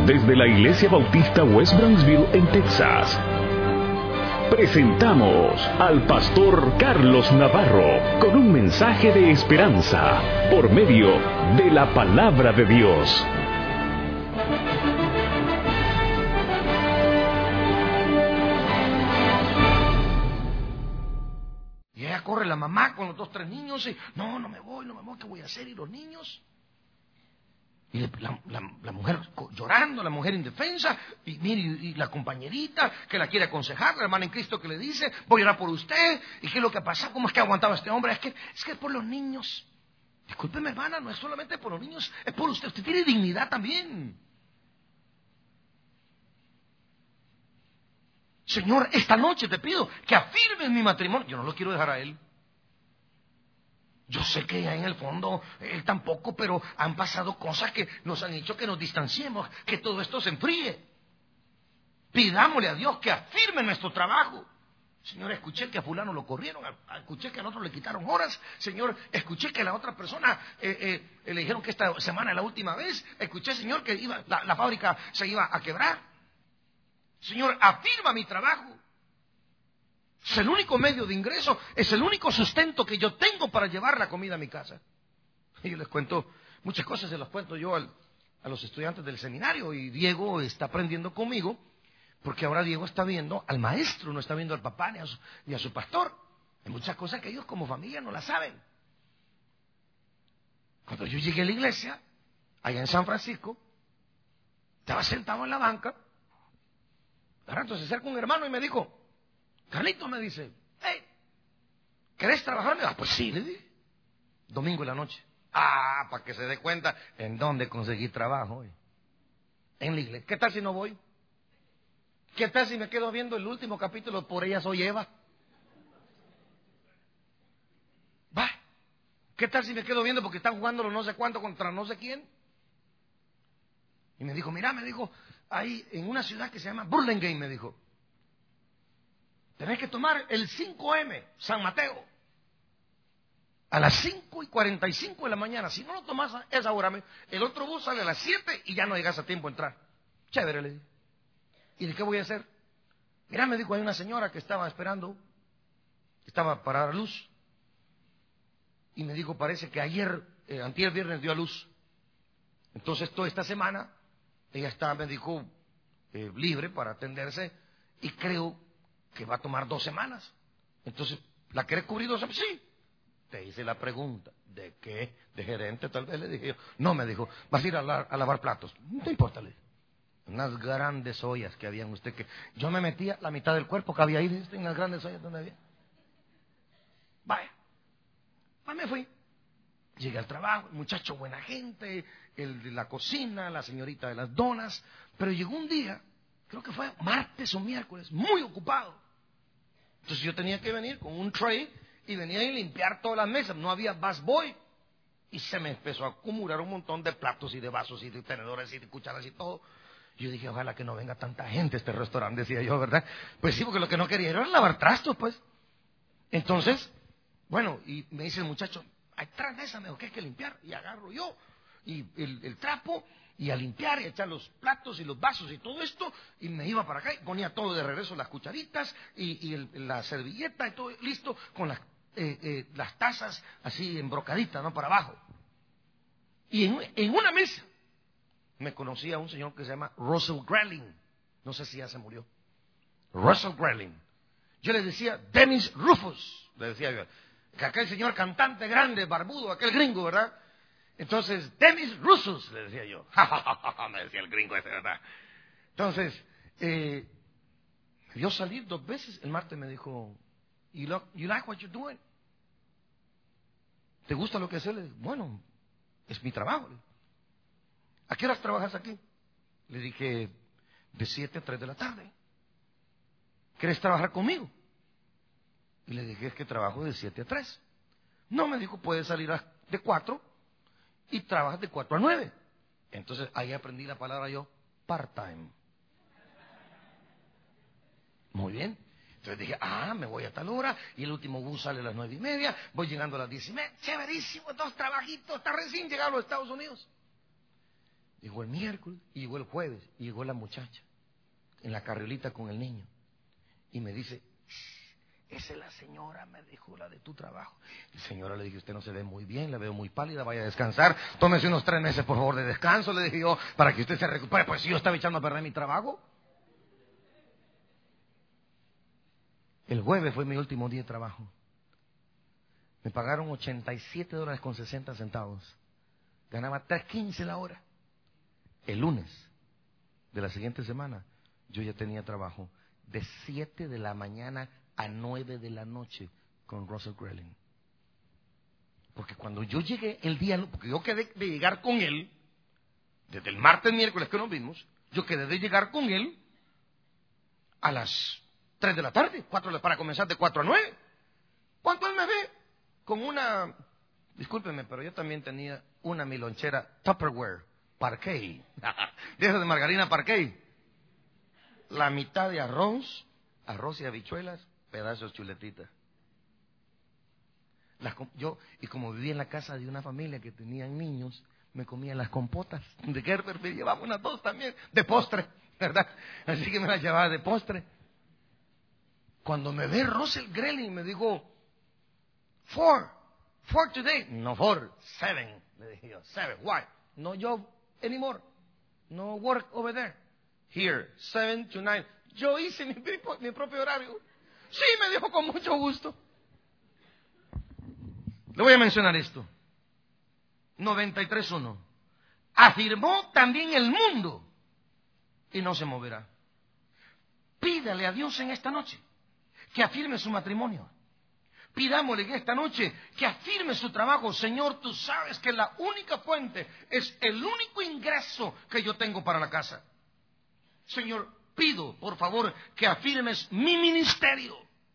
Desde la Iglesia Bautista West Brownsville en Texas, presentamos al pastor Carlos Navarro con un mensaje de esperanza por medio de la palabra de Dios. Y ella corre la mamá con los 2, 3 niños y no me voy, ¿qué voy a hacer? ¿Y los niños? Y la mujer llorando, la mujer indefensa, y mire, y la compañerita que la quiere aconsejar, la hermana en Cristo que le dice, voy a orar por usted, y qué es lo que pasa, cómo es que aguantaba este hombre, es que es por los niños. Discúlpeme, hermana, no es solamente por los niños, es por usted tiene dignidad también. Señor, esta noche te pido que afirmes mi matrimonio. Yo no lo quiero dejar a él. Yo sé que ya en el fondo él tampoco, pero han pasado cosas que nos han hecho que nos distanciemos, que todo esto se enfríe. Pidámosle a Dios que afirme nuestro trabajo. Señor, escuché que a fulano lo corrieron, escuché que al otro le quitaron horas. Señor, escuché que a la otra persona le dijeron que esta semana es la última vez. Escuché, Señor, que la fábrica se iba a quebrar. Señor, afirma mi trabajo. Es el único medio de ingreso, es el único sustento que yo tengo para llevar la comida a mi casa. Y yo les cuento, muchas cosas se las cuento yo a los estudiantes del seminario, y Diego está aprendiendo conmigo, porque ahora Diego está viendo al maestro, no está viendo al papá ni a su pastor. Hay muchas cosas que ellos como familia no las saben. Cuando yo llegué a la iglesia, allá en San Francisco, estaba sentado en la banca. Entonces se acerca un hermano y me dijo, Carlito, me dice, hey, ¿querés trabajar? Pues sí, le dije. Domingo en la noche. Para que se dé cuenta en dónde conseguí trabajo. En la iglesia. ¿Qué tal si no voy? ¿Qué tal si me quedo viendo el último capítulo, Por ella soy Eva? Va. ¿Qué tal si me quedo viendo porque están jugando los no sé cuánto contra no sé quién? Y me dijo, mira, me dijo, ahí en una ciudad que se llama Burlingame, me dijo, tenés que tomar el 5M, San Mateo, a las 5:45 de la mañana. Si no lo tomas a esa hora, el otro bus sale a las 7 y ya no llegas a tiempo a entrar. Chévere, le dije. ¿Y de qué voy a hacer? Mira, me dijo, hay una señora que estaba esperando, estaba para dar luz. Y me dijo, parece que antier viernes dio a luz. Entonces, toda esta semana, ella está, me dijo, libre para atenderse, y creo que va a tomar 2 semanas. Entonces, ¿la querés cubrir 2 semanas? Sí. Te hice la pregunta, ¿de qué? ¿De gerente? Tal vez le dije yo. No, me dijo, vas a ir a lavar platos. No te importa, le dije. Unas grandes ollas que había en usted, que yo me metía la mitad del cuerpo que había ahí, en las grandes ollas donde había. Vaya. Pues me fui. Llegué al trabajo, el muchacho buena gente, el de la cocina, la señorita de las donas. Pero llegó un día, creo que fue martes o miércoles, muy ocupado. Entonces yo tenía que venir con un tray y venía a limpiar todas las mesas. No había busboy. Y se me empezó a acumular un montón de platos y de vasos y de tenedores y de cucharas y todo. Yo dije, ojalá que no venga tanta gente a este restaurante, decía yo, ¿verdad? Pues sí, porque lo que no quería era lavar trastos, pues. Entonces, bueno, y me dice el muchacho, atrás de esa, me dijo que hay que limpiar. Y agarro yo y el trapo y a limpiar y a echar los platos y los vasos y todo esto, y me iba para acá y ponía todo de regreso, las cucharitas y la servilleta y todo listo, con las tazas así embrocaditas, ¿no? Para abajo. Y en una mesa me conocía un señor que se llama Russell Grayling. No sé si ya se murió. Russell Grayling. Yo le decía Dennis Rufus, le decía yo, que aquel señor cantante grande, barbudo, aquel gringo, ¿verdad? Entonces, Dennis Rufus, le decía yo. Me decía el gringo ese, ¿verdad? Entonces, me vio salir 2 veces. El martes me dijo, you like what you're doing? ¿Te gusta lo que haces? Le dije, bueno, es mi trabajo. ¿A qué horas trabajas aquí? Le dije, de 7 a 3 de la tarde. ¿Quieres trabajar conmigo? Y le dije, es que trabajo de 7 a 3. No, me dijo, puedes salir de 4 y trabajas de 4 a 9. Entonces ahí aprendí la palabra yo, part-time. Muy bien. Entonces dije, me voy a tal hora y el último bus sale a las 9:30, voy llegando a las 10:30. Chéverísimo, 2 trabajitos, está recién llegado a los Estados Unidos. Llegó el miércoles, y llegó el jueves, y llegó la muchacha en la carriolita con el niño. Y me dice, esa es la señora, me dijo, la de tu trabajo. Y señora, le dije, usted no se ve muy bien, la veo muy pálida, vaya a descansar. Tómese unos 3 meses, por favor, de descanso, le dije yo, para que usted se recupere. Pues si yo estaba echando a perder mi trabajo. El jueves fue mi último día de trabajo. Me pagaron $87.60. Ganaba $3.15 la hora. El lunes de la siguiente semana, yo ya tenía trabajo de 7 de la mañana a 9 de la noche con Russell Grelling. Porque cuando yo llegué el día, porque yo quedé de llegar con él, desde el martes, miércoles que nos vimos, yo quedé de llegar con él a las 3 de la tarde, para comenzar de 4 a 9. ¿Cuánto él me ve? Con una, discúlpeme, pero yo también tenía una milonchera Tupperware, Parquet, de esas de margarina Parquet. La mitad de arroz y habichuelas, pedazos de chuletita. Y como vivía en la casa de una familia que tenían niños, me comía las compotas de Gerber, me llevaba unas 2 también, de postre, ¿verdad? Así que me las llevaba de postre. Cuando me ve Russell Grelling, me dijo, 4 today. No, 4, 7, le dije yo, 7, why? No job anymore, no work over there. Here, 7 to 9. Yo hice mi propio horario. Sí, me dijo con mucho gusto. Le voy a mencionar esto. 93.1. Afirmó también el mundo y no se moverá. Pídale a Dios en esta noche que afirme su matrimonio. Pidámosle en esta noche que afirme su trabajo. Señor, tú sabes que la única fuente es el único ingreso que yo tengo para la casa. Señor, pido, por favor, que afirmes mi ministerio.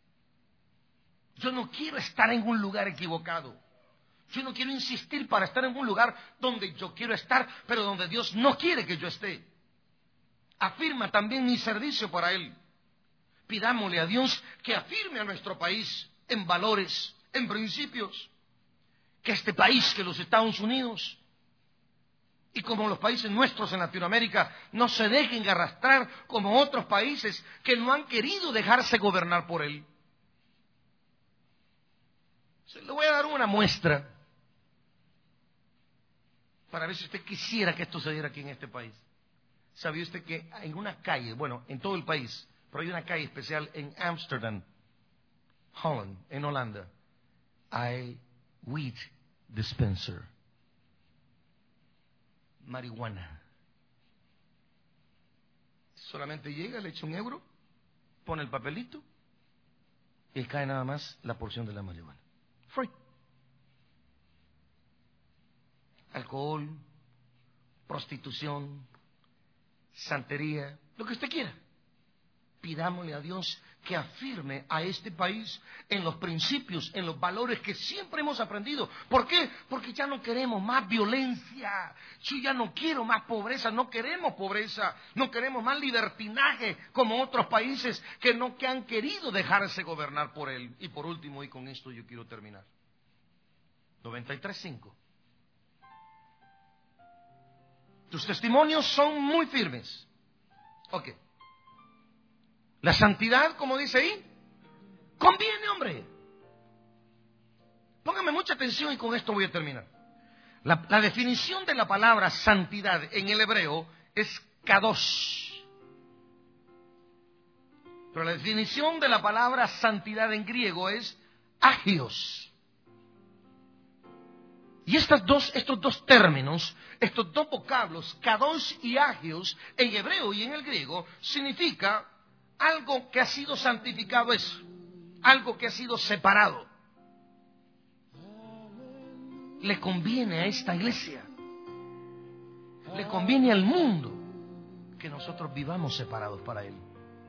Yo no quiero estar en un lugar equivocado. Yo no quiero insistir para estar en un lugar donde yo quiero estar, pero donde Dios no quiere que yo esté. Afirma también mi servicio para Él. Pidámosle a Dios que afirme a nuestro país en valores, en principios. Que este país, que los Estados Unidos, y como los países nuestros en Latinoamérica, no se dejen arrastrar como otros países que no han querido dejarse gobernar por Él. Le voy a dar una muestra para ver si usted quisiera que esto se diera aquí en este país. ¿Sabía usted que en una calle, bueno, en todo el país, pero hay una calle especial en Amsterdam, Holland, en Holanda, hay weed dispenser, marihuana? Solamente llega, le echa €1, pone el papelito y cae nada más la porción de la marihuana. Free. Alcohol, prostitución, santería, lo que usted quiera. Pidámosle a Dios que afirme a este país en los principios, en los valores que siempre hemos aprendido. ¿Por qué? Porque ya no queremos más violencia. Yo ya no quiero más pobreza, no queremos pobreza, no queremos más libertinaje como otros países que han querido dejarse gobernar por él. Y por último, y con esto yo quiero terminar. 93.5. Tus testimonios son muy firmes. Ok. La santidad, como dice ahí, conviene, hombre. Póngame mucha atención y con esto voy a terminar. La definición de la palabra santidad en el hebreo es kadosh. Pero la definición de la palabra santidad en griego es agios. Y estos dos términos, estos dos vocablos, kadosh y agios, en hebreo y en el griego, significa algo que ha sido santificado, es algo que ha sido separado. Le conviene a esta iglesia, le conviene al mundo que nosotros vivamos separados para Él.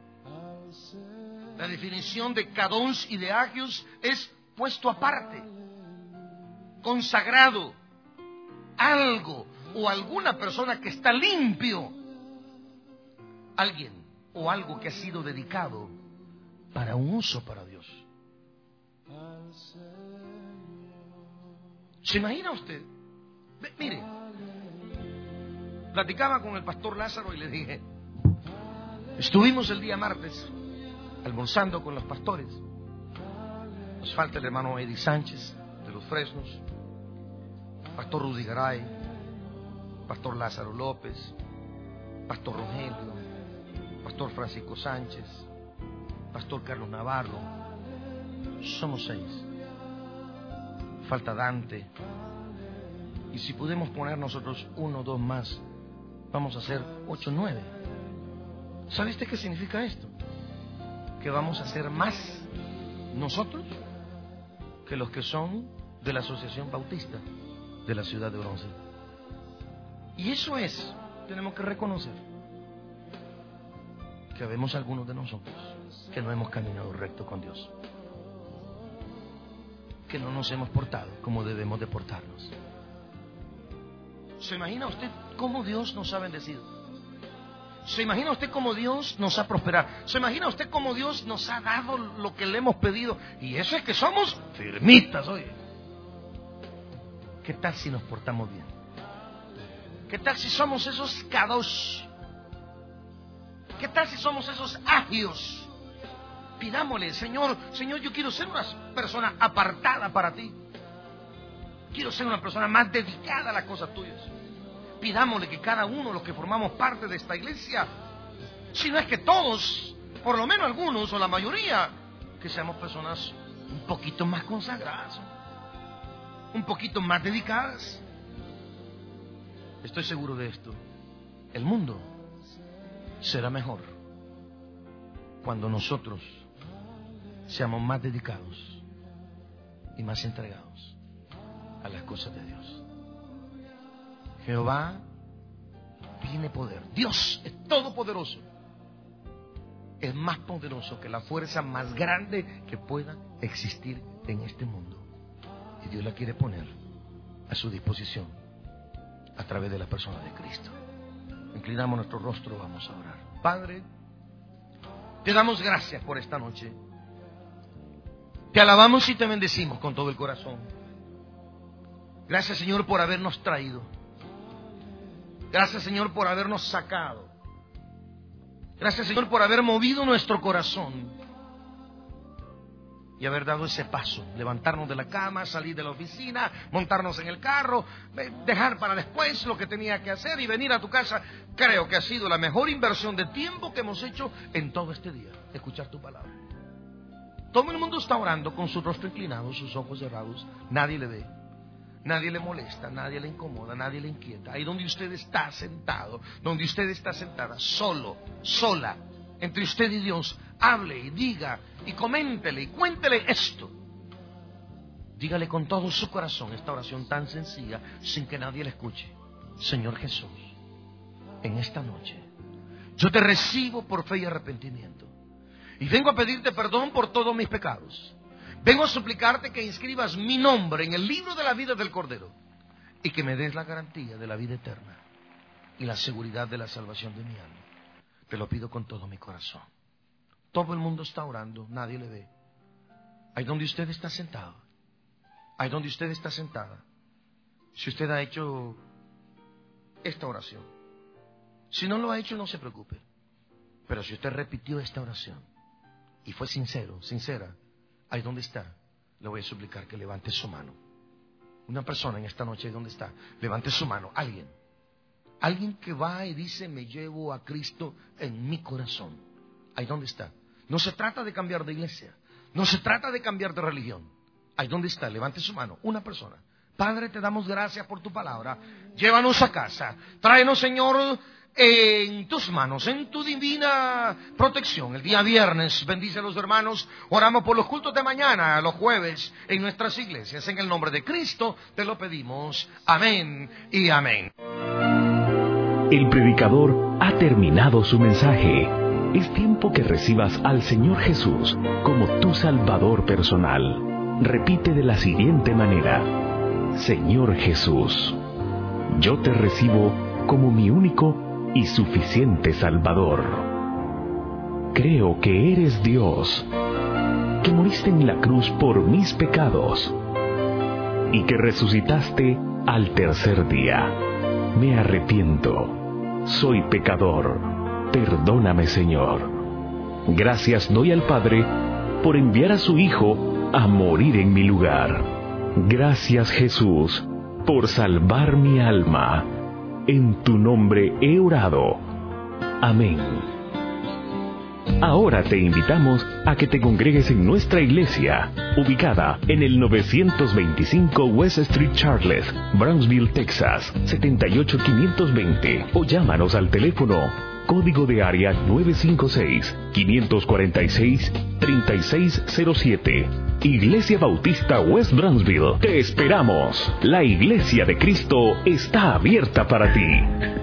La definición de kadosh y de agios es puesto aparte, consagrado, algo o alguna persona que está limpio, alguien o algo que ha sido dedicado para un uso para Dios. ¿Se imagina usted? Mire, Platicaba con el pastor Lázaro y le dije, estuvimos el día martes almorzando con los pastores. Nos falta el hermano Eddie Sánchez de los Fresnos, pastor Rudy Garay, pastor Lázaro López, pastor Rogelio, pastor Francisco Sánchez, pastor Carlos Navarro. Somos 6. Falta Dante. Y si podemos poner nosotros 1 o 2 más, vamos a hacer 8 o 9. ¿Sabes qué significa esto? Que vamos a hacer más nosotros que los que son de la Asociación Bautista de la ciudad de Bronce. Y eso es, tenemos que reconocer que habemos algunos de nosotros que no hemos caminado recto con Dios, que no nos hemos portado como debemos de portarnos. ¿Se imagina usted cómo Dios nos ha bendecido? ¿Se imagina usted cómo Dios nos ha prosperado? ¿Se imagina usted cómo Dios nos ha dado lo que le hemos pedido? Y eso es que somos firmitas, oye. ¿Qué tal si nos portamos bien? ¿Qué tal si somos esos kadosh? ¿Qué tal si somos esos agios? Pidámosle, Señor, yo quiero ser una persona apartada para ti. Quiero ser una persona más dedicada a las cosas tuyas. Pidámosle que cada uno de los que formamos parte de esta iglesia, si no es que todos, por lo menos algunos o la mayoría, que seamos personas un poquito más consagradas, un poquito más dedicadas. Estoy seguro de esto. El mundo será mejor cuando nosotros seamos más dedicados y más entregados a las cosas de Dios. Jehová tiene poder. Dios es todopoderoso. Es más poderoso que la fuerza más grande que pueda existir en este mundo. Y Dios la quiere poner a su disposición a través de la persona de Cristo. Inclinamos nuestro rostro, vamos a orar. Padre, te damos gracias por esta noche. Te alabamos y te bendecimos con todo el corazón. Gracias, Señor, por habernos traído. Gracias, Señor, por habernos sacado. Gracias, Señor, por haber movido nuestro corazón y haber dado ese paso, levantarnos de la cama, salir de la oficina, montarnos en el carro, dejar para después lo que tenía que hacer y venir a tu casa. Creo que ha sido la mejor inversión de tiempo que hemos hecho en todo este día, escuchar tu palabra. Todo el mundo está orando con su rostro inclinado, sus ojos cerrados, nadie le ve. Nadie le molesta, nadie le incomoda, nadie le inquieta. Ahí donde usted está sentado, donde usted está sentada, solo, sola, entre usted y Dios, hable y diga y coméntele y cuéntele esto. Dígale con todo su corazón esta oración tan sencilla, sin que nadie la escuche. Señor Jesús, en esta noche, yo te recibo por fe y arrepentimiento. Y vengo a pedirte perdón por todos mis pecados. Vengo a suplicarte que inscribas mi nombre en el libro de la vida del Cordero y que me des la garantía de la vida eterna y la seguridad de la salvación de mi alma. Te lo pido con todo mi corazón. Todo el mundo está orando, nadie le ve. Ahí donde usted está sentado, ahí donde usted está sentada, si usted ha hecho esta oración, si no lo ha hecho, no se preocupe. Pero si usted repitió esta oración y fue sincero, sincera, ahí donde está, le voy a suplicar que levante su mano. Una persona en esta noche, ahí donde está, levante su mano. Alguien que va y dice, me llevo a Cristo en mi corazón. Ahí donde está. No se trata de cambiar de iglesia, no se trata de cambiar de religión. Ahí donde está, levante su mano. Una persona. Padre, te damos gracias por tu palabra. Llévanos a casa. Tráenos, Señor, en tus manos, en tu divina protección. El día viernes, bendice a los hermanos. Oramos por los cultos de mañana, los jueves, en nuestras iglesias. En el nombre de Cristo te lo pedimos. Amén y amén. El predicador ha terminado su mensaje. Es tiempo que recibas al Señor Jesús como tu Salvador personal. Repite de la siguiente manera: Señor Jesús, yo te recibo como mi único y suficiente Salvador. Creo que eres Dios, que moriste en la cruz por mis pecados y que resucitaste al tercer día. Me arrepiento soy pecador. Perdóname, Señor. Gracias doy al Padre por enviar a su Hijo a morir en mi lugar. Gracias, Jesús, por salvar mi alma. En tu nombre he orado. Amén. Ahora te invitamos a que te congregues en nuestra iglesia, ubicada en el 925 West Street Charles, Brownsville, Texas, 78520, o llámanos al teléfono código de área 956-546-3607. Iglesia Bautista West Brownsville. Te esperamos. La Iglesia de Cristo está abierta para ti.